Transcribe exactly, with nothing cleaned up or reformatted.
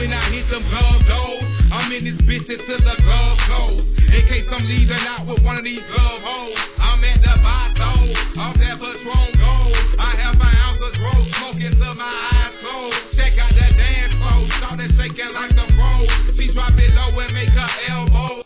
when I hit them glove doors. I'm in this bitch until the glove goes. In case I'm leaving out with one of these glove hoes, I'm at the